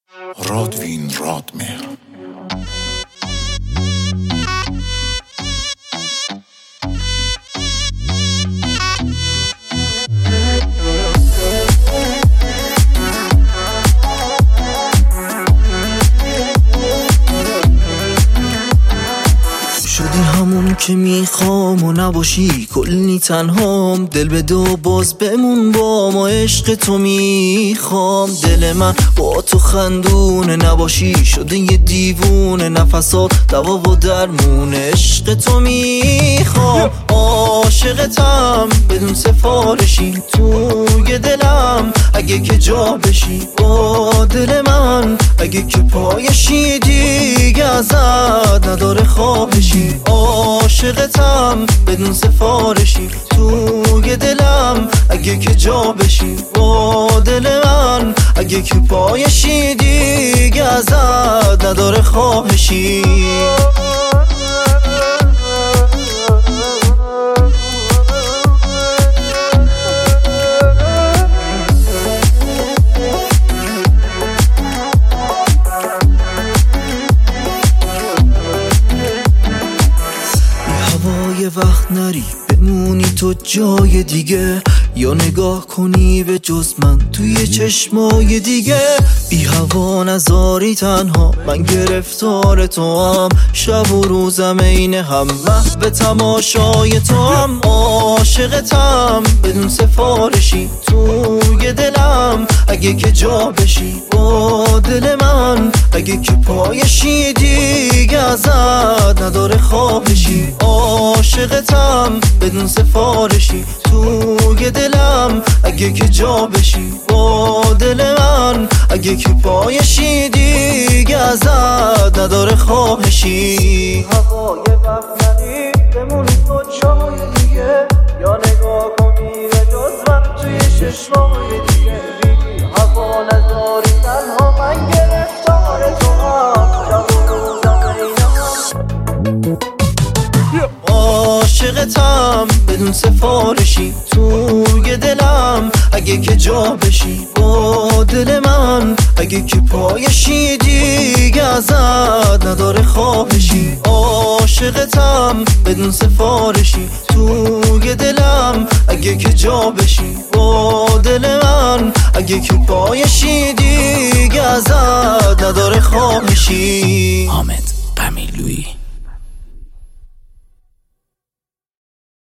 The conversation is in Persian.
رادوین رادمهر. شدی همون که میخوام و نباشی کلی تنهام، دل بده و باز بمون با ما، عشق تو میخوام. دل من با تو خندونه، نباشی شده یه دیوونه، نفسات دوا و درمونه، عشق تو میخوام. عاشقتم بدون سفارشی توی دلم، اگه که جا بشی با دل من، اگه که پایشی دیگه ازت نداره خواهشی. عاشقتم بدون سفارشی توی دلم، اگه که جا بشی با دل من، اگه که پایشی دیگه ازت نداره خواهشی. یه وقت نری بمونی تو جای دیگه، یا نگاه کنی به جز من توی چشمای دیگه. بی هوا نذاری تنها، من گرفتار تو هم، شب و روزم عین هم، محو تماشای تو هم. عاشقتم بدون سفارشی توی دلم، اگه که جا بشی با دل من، اگه که پایشی دیگه ازت نداره خواهشی. عاشقتم بدون سفارشی توی دلم، اگه که جا بشی با دل من، اگه که پایشی دیگه ازت نداره خواهشی. هوای وحدتی بمونی تو جای دیگه، یا نگاه کنی به جز من توی چشمای دیگه. بی هوا نذاری تنها، من گرفتار تو هم، شب و روزم عین هم. عاشقتم بدون سفارشی توی دلم، اگه که جا بشی با دل من، اگه که پایشی دیگه ازت نداره خواهشی. عاشقتم بدون سفارشی توی دلم، اگه که جا بشی با دل من، اگه که پایشی دیگه ازت نداره خواهشی. حامد قمیلویی.